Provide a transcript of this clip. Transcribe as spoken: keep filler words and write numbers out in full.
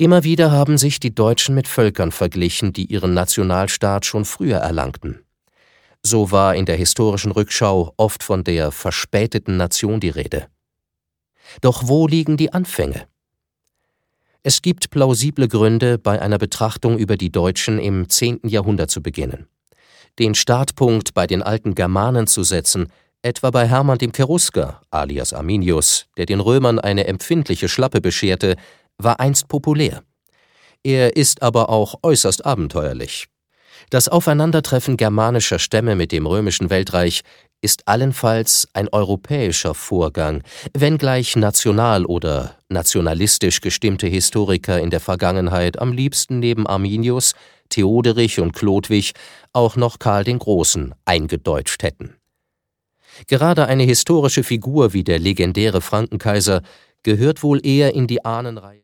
Immer wieder haben sich die Deutschen mit Völkern verglichen, die ihren Nationalstaat schon früher erlangten. So war in der historischen Rückschau oft von der verspäteten Nation die Rede. Doch wo liegen die Anfänge? Es gibt plausible Gründe, bei einer Betrachtung über die Deutschen im zehnten Jahrhundert zu beginnen. Den Startpunkt bei den alten Germanen zu setzen, etwa bei Hermann dem Cherusker, alias Arminius, der den Römern eine empfindliche Schlappe bescherte, war einst populär. Er ist aber auch äußerst abenteuerlich. Das Aufeinandertreffen germanischer Stämme mit dem römischen Weltreich ist allenfalls ein europäischer Vorgang, wenngleich national oder nationalistisch gestimmte Historiker in der Vergangenheit am liebsten neben Arminius, Theoderich und Chlodwig auch noch Karl den Großen eingedeutscht hätten. Gerade eine historische Figur wie der legendäre Frankenkaiser gehört wohl eher in die Ahnenreihe